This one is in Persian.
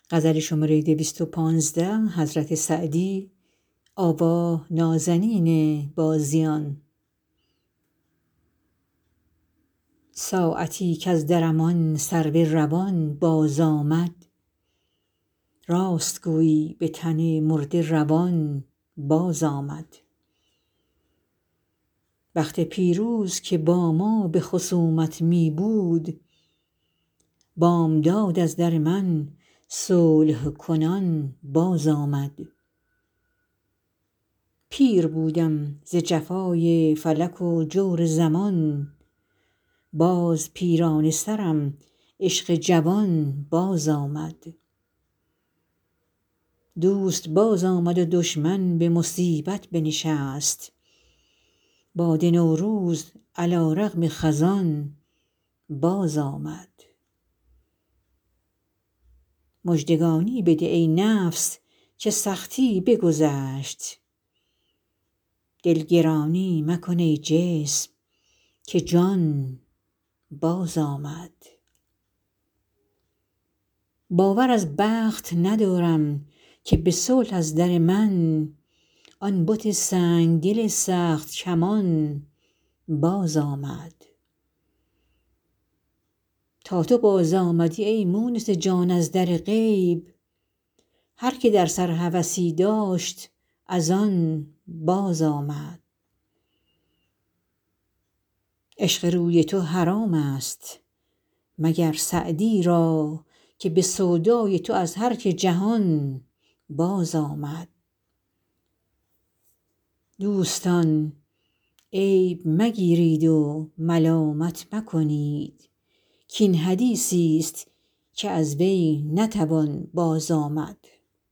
ساعتی کز درم آن سرو روان باز آمد راست گویی به تن مرده روان باز آمد بخت پیروز که با ما به خصومت می بود بامداد از در من صلح کنان باز آمد پیر بودم ز جفای فلک و جور زمان باز پیرانه سرم عشق جوان باز آمد دوست باز آمد و دشمن به مصیبت بنشست باد نوروز علی رغم خزان باز آمد مژدگانی بده ای نفس که سختی بگذشت دل گرانی مکن ای جسم که جان باز آمد باور از بخت ندارم که به صلح از در من آن بت سنگدل سخت کمان باز آمد تا تو باز آمدی ای مونس جان از در غیب هر که در سر هوسی داشت از آن باز آمد عشق روی تو حرام است مگر سعدی را که به سودای تو از هر که جهان باز آمد دوستان عیب مگیرید و ملامت مکنید کاین حدیثی ست که از وی نتوان باز آمد